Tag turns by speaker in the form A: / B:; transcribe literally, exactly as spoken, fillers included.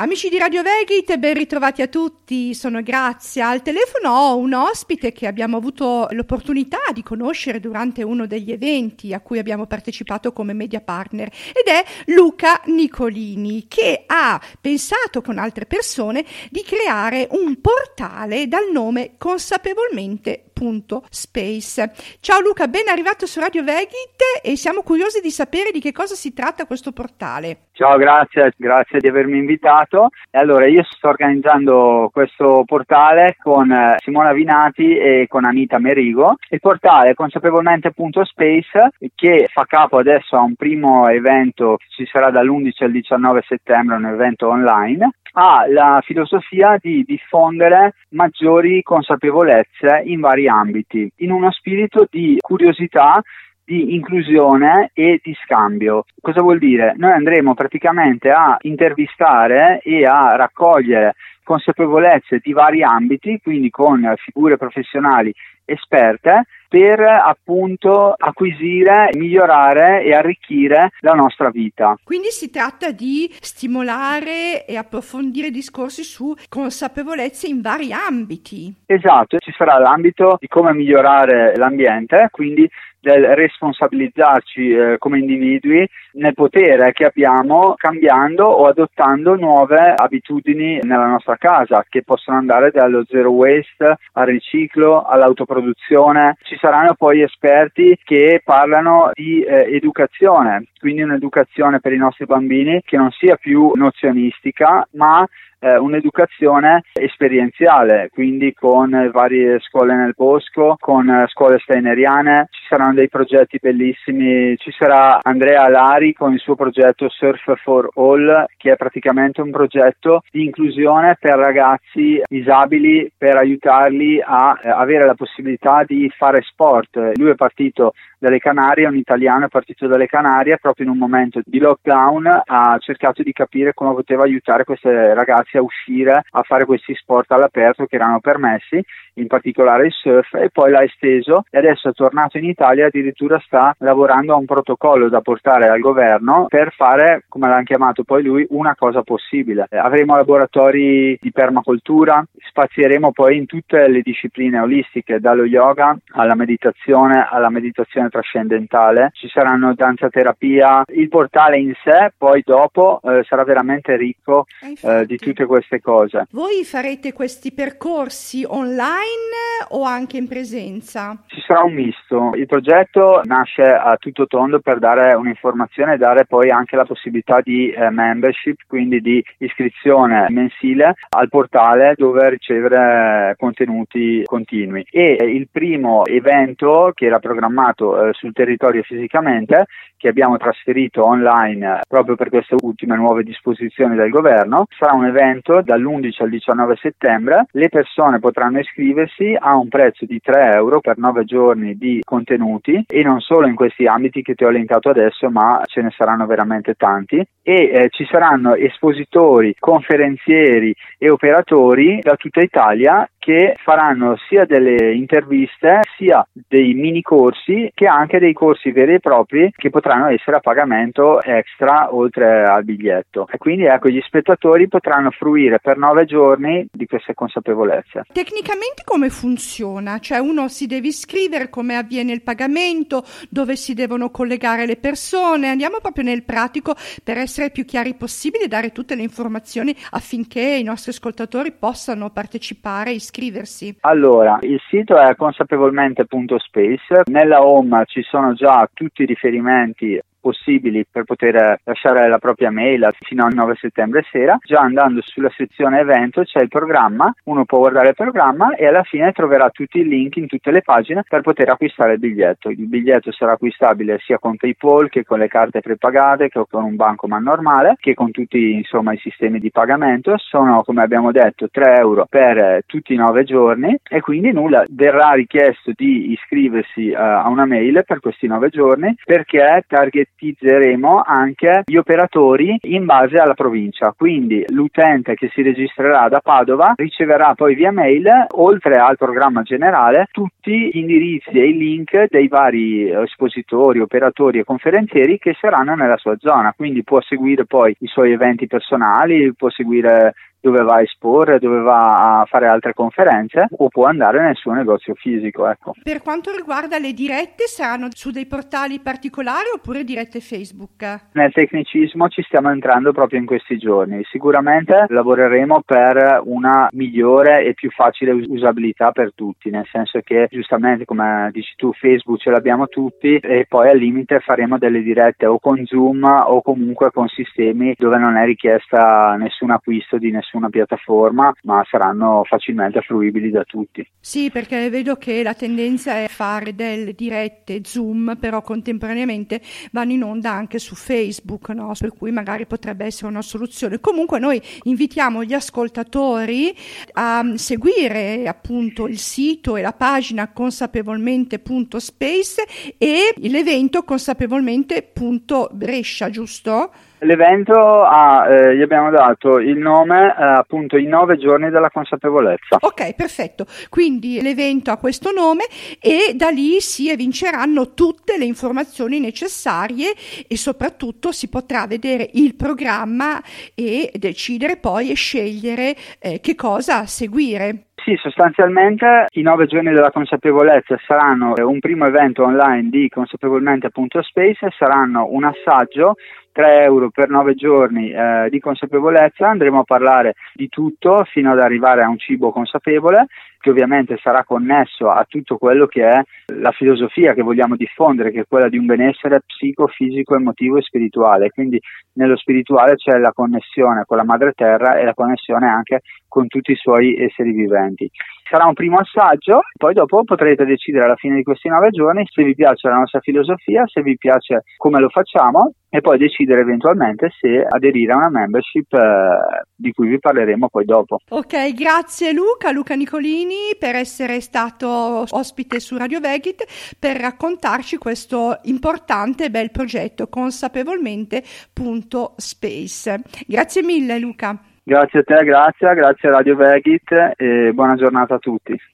A: Amici di Radio Vegit, ben ritrovati a tutti, sono Grazia. Al telefono ho un ospite che abbiamo avuto l'opportunità di conoscere durante uno degli eventi a cui abbiamo partecipato come media partner ed è Luca Nicolini, che ha pensato con altre persone di creare un portale dal nome consapevolmente punto space. Ciao Luca, ben arrivato su Radio Vegit e siamo curiosi di sapere di che cosa si tratta questo portale.
B: Ciao, grazie, grazie di avermi invitato. E allora, io sto organizzando questo portale con eh, Simona Vinati e con Anita Merigo. Il portale consapevolmente punto space, che fa capo adesso a un primo evento che ci sarà dall'undici al diciannove settembre, un evento online, ha la filosofia di diffondere maggiori consapevolezze in vari ambiti, in uno spirito di curiosità, di inclusione e di scambio. Cosa vuol dire? Noi andremo praticamente a intervistare e a raccogliere consapevolezze di vari ambiti, quindi con figure professionali esperte, per appunto acquisire, migliorare e arricchire la nostra vita.
A: Quindi si tratta di stimolare e approfondire discorsi su consapevolezze in vari ambiti.
B: Esatto, ci sarà l'ambito di come migliorare l'ambiente, quindi del responsabilizzarci eh, come individui nel potere che abbiamo cambiando o adottando nuove abitudini nella nostra casa, che possono andare dallo zero waste al riciclo, all'autoproduzione. Ci saranno poi esperti che parlano di eh, educazione, quindi un'educazione per i nostri bambini che non sia più nozionistica, ma Eh, un'educazione esperienziale, quindi con varie scuole nel bosco, con eh, scuole steineriane. Ci saranno dei progetti bellissimi, ci sarà Andrea Alari con il suo progetto Surf for All, che è praticamente un progetto di inclusione per ragazzi disabili, per aiutarli a eh, avere la possibilità di fare sport. Lui è partito dalle Canarie, è un italiano, è partito dalle Canarie, proprio in un momento di lockdown ha cercato di capire come poteva aiutare queste ragazze a uscire a fare questi sport all'aperto che erano permessi, in particolare il surf, e poi l'ha esteso e adesso è tornato in Italia, addirittura sta lavorando a un protocollo da portare al governo per fare, come l'ha chiamato poi lui, una cosa possibile. Avremo laboratori di permacultura, spazieremo poi in tutte le discipline olistiche, dallo yoga alla meditazione, alla meditazione trascendentale, ci saranno danza terapia. Il portale in sé poi dopo eh, sarà veramente ricco eh, di tutte queste cose.
A: Voi farete questi percorsi online o anche in presenza?
B: Ci sarà un misto. Il progetto nasce a tutto tondo per dare un'informazione e dare poi anche la possibilità di eh, membership, quindi di iscrizione mensile al portale dove ricevere contenuti continui. E eh, il primo evento che era programmato eh, sul territorio fisicamente, che abbiamo trasferito online eh, proprio per queste ultime nuove disposizioni del governo, sarà un evento dall'undici al diciannove settembre. Le persone potranno iscriversi a un prezzo di tre euro per nove giorni di contenuti, e non solo in questi ambiti che ti ho elencato adesso, ma ce ne saranno veramente tanti, e eh, ci saranno espositori, conferenzieri e operatori da tutta Italia che faranno sia delle interviste sia dei mini corsi che anche dei corsi veri e propri che potranno essere a pagamento extra oltre al biglietto, e quindi ecco, gli spettatori potranno fruire per nove giorni di queste consapevolezze.
A: Tecnicamente come funziona? Cioè uno si deve iscrivere, come avviene il pagamento, dove si devono collegare le persone? Andiamo proprio nel pratico per essere più chiari possibile e dare tutte le informazioni affinché i nostri ascoltatori possano partecipare e iscriversi.
B: Allora, il sito è consapevolmente punto space, nella home ci sono già tutti i riferimenti possibili per poter lasciare la propria mail fino al nove settembre sera. Già andando sulla sezione evento c'è il programma, uno può guardare il programma e alla fine troverà tutti i link in tutte le pagine per poter acquistare il biglietto. Il biglietto sarà acquistabile sia con PayPal che con le carte prepagate, che con un bancomat normale, che con tutti insomma i sistemi di pagamento. Sono, come abbiamo detto, tre euro per eh, tutti i nove giorni, e quindi nulla, verrà richiesto di iscriversi uh, a una mail per questi nove giorni, perché target ghettizzeremo anche gli operatori in base alla provincia, quindi l'utente che si registrerà da Padova riceverà poi via mail, oltre al programma generale, tutti gli indirizzi e i link dei vari espositori, operatori e conferenzieri che saranno nella sua zona, quindi può seguire poi i suoi eventi personali, può seguire dove va a esporre, dove va a fare altre conferenze, o può andare nel suo negozio fisico, ecco.
A: Per quanto riguarda le dirette, saranno su dei portali particolari oppure dirette Facebook?
B: Nel tecnicismo ci stiamo entrando proprio in questi giorni. Sicuramente lavoreremo per una migliore e più facile usabilità per tutti, nel senso che giustamente, come dici tu, Facebook ce l'abbiamo tutti, e poi al limite faremo delle dirette o con Zoom o comunque con sistemi dove non è richiesta nessun acquisto di nessun una piattaforma, ma saranno facilmente fruibili da tutti.
A: Sì, perché vedo che la tendenza è fare delle dirette Zoom, però contemporaneamente vanno in onda anche su Facebook, no? Per cui magari potrebbe essere una soluzione. Comunque noi invitiamo gli ascoltatori a seguire appunto il sito e la pagina consapevolmente punto space e l'evento consapevolmente punto Brescia, giusto?
B: L'evento ha, eh, gli abbiamo dato il nome eh, appunto i nove giorni della consapevolezza.
A: Ok, perfetto. Quindi l'evento ha questo nome e da lì si evinceranno tutte le informazioni necessarie e soprattutto si potrà vedere il programma e decidere poi e scegliere eh, che cosa seguire.
B: Sì, sostanzialmente i nove giorni della consapevolezza saranno un primo evento online di consapevolmente punto space, saranno un assaggio, tre euro per nove giorni eh, di consapevolezza. Andremo a parlare di tutto fino ad arrivare a un cibo consapevole, che ovviamente sarà connesso a tutto quello che è la filosofia che vogliamo diffondere, che è quella di un benessere psico, fisico, emotivo e spirituale. Quindi nello spirituale c'è la connessione con la madre terra e la connessione anche con tutti i suoi esseri viventi. Sarà un primo assaggio, poi dopo potrete decidere alla fine di questi nove giorni se vi piace la nostra filosofia, se vi piace come lo facciamo, e poi decidere eventualmente se aderire a una membership eh, di cui vi parleremo poi dopo.
A: Ok, grazie Luca, Luca Nicolini, per essere stato ospite su Radio Vegit per raccontarci questo importante e bel progetto consapevolmente punto space. Grazie mille Luca.
B: Grazie a te, grazie, grazie a Radio Vegit e buona giornata a tutti.